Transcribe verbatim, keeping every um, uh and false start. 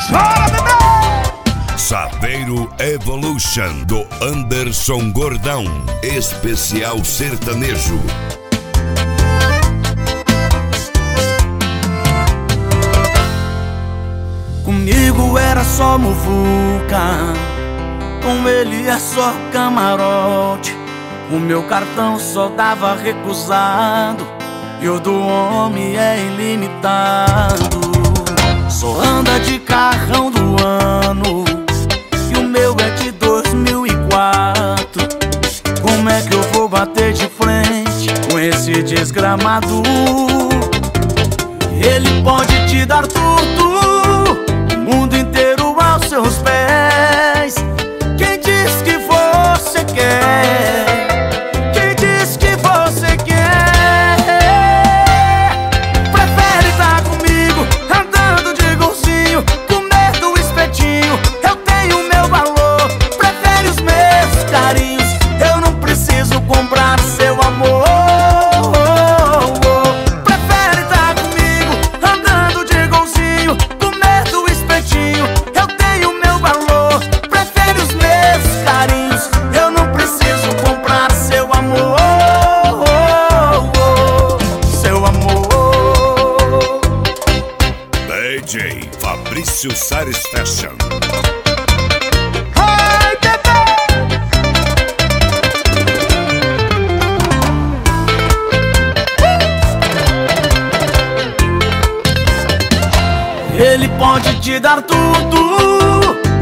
Chora, bebê! Saveiro Evolution do Anderson Gordão, especial sertanejo. Comigo era só muvuca, com ele é só camarote. O meu cartão só dava recusado e o do homem é ilimitado. Só anda de carrão do ano e o meu é de dois mil e quatro. Como é que eu vou bater de frente com esse desgramado? Ele pode te dar tudo, o mundo inteiro aos seus pés. Quem diz que você quer? Quem diz que você quer? Prefere estar comigo, andando de golzinho, comer do espetinho. Eu tenho meu valor, prefere os meus carinhos. Eu não preciso comprar seu amor. Prefere estar comigo, andando de golzinho, comer do espetinho. Eu tenho meu valor, prefere os meus carinhos. Eu não preciso comprar seu amor. Seu amor. D J Fabrício Sares Fashion. Ai, bebê! Ele pode te dar tudo,